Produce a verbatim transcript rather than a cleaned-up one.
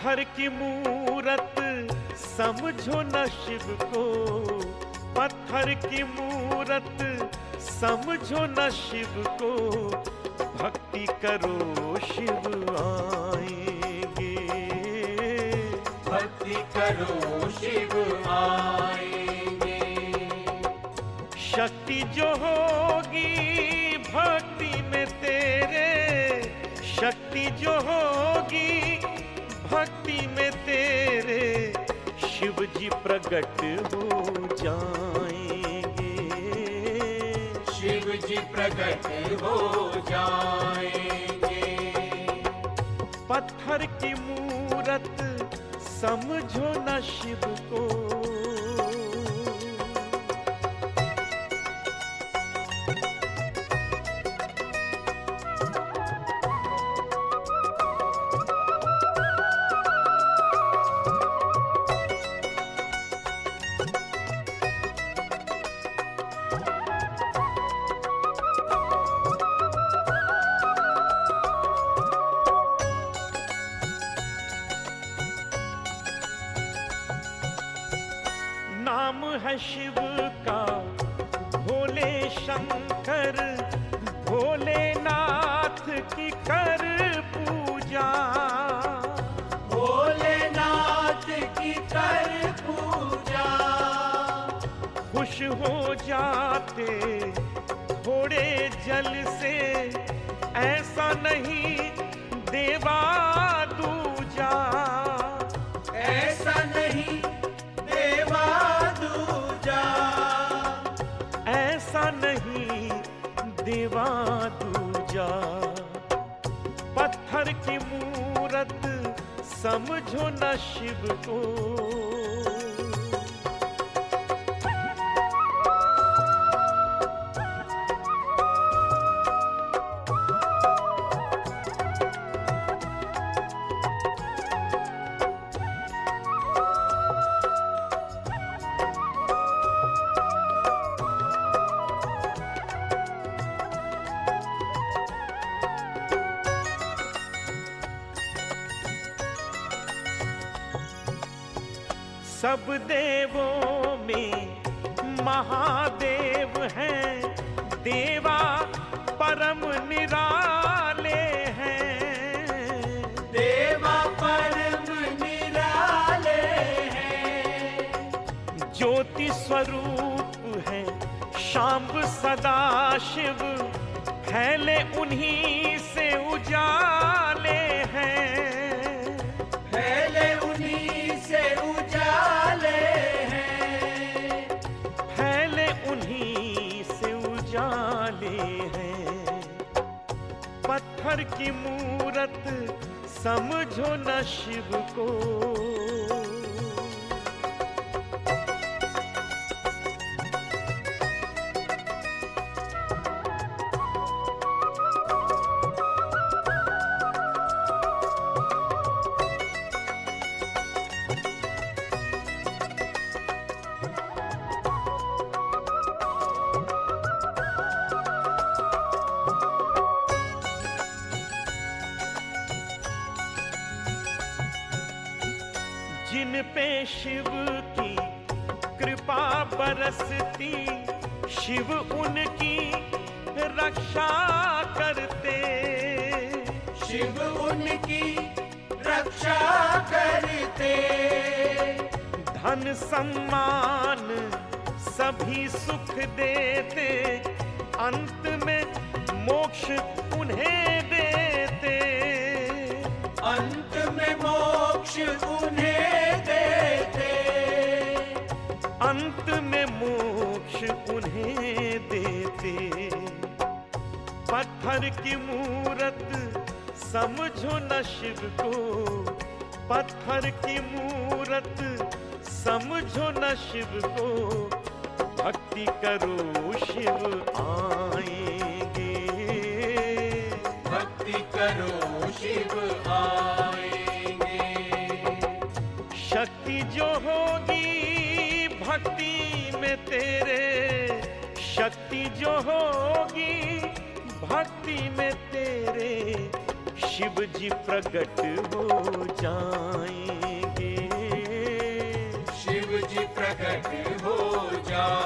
पत्थर की मूरत समझो न शिव को, पत्थर की मूरत समझो न शिव को, भक्ति करो शिव आएंगे, भक्ति करो शिव आएंगे। शक्ति जो होगी भक्ति में तेरे, शक्ति जो होगी भक्ति में तेरे, शिव जी प्रकट हो जाएंगे, शिव जी प्रकट हो जाएंगे। पत्थर की मूरत समझो न शिव को। नाम है शिव का भोले शंकर, भोलेनाथ की कर पूजा, भोलेनाथ की कर पूजा। खुश हो जाते थोड़े जल से, ऐसा नहीं देवा दूजा, ऐसा नहीं देवा दूजा, ऐसा नहीं देवा दूजा। पत्थर की मूरत समझो न शिव को। सब देवों में महादेव हैं, देवा परम निराले हैं, देवा परम निराले हैं। ज्योति स्वरूप है शांब सदा शिव, फैले उन्हीं से उजाले हैं, फैले उन्हीं से उजाले हैं, फैले उन्हीं से उजाले हैं। पत्थर की मूरत समझो न शिव को। जिन पे शिव की कृपा बरसती, शिव उनकी रक्षा करते, शिव उनकी रक्षा करते। धन सम्मान सभी सुख देते, अंत में मोक्ष उन्हें देते, अंत में मोक्ष उन्हें देते, अंत में मोक्ष उन्हें देते। पत्थर की मूरत समझो न शिव को, पत्थर की मूरत समझो न शिव को, भक्ति करो शिव आएंगे, भक्ति करो शिव आएंगे। शक्ति जो होगी भक्ति में तेरे, शक्ति जो होगी भक्ति में तेरे, शिव जी प्रकट हो जाएंगे, शिव जी प्रकट हो जाएंगे।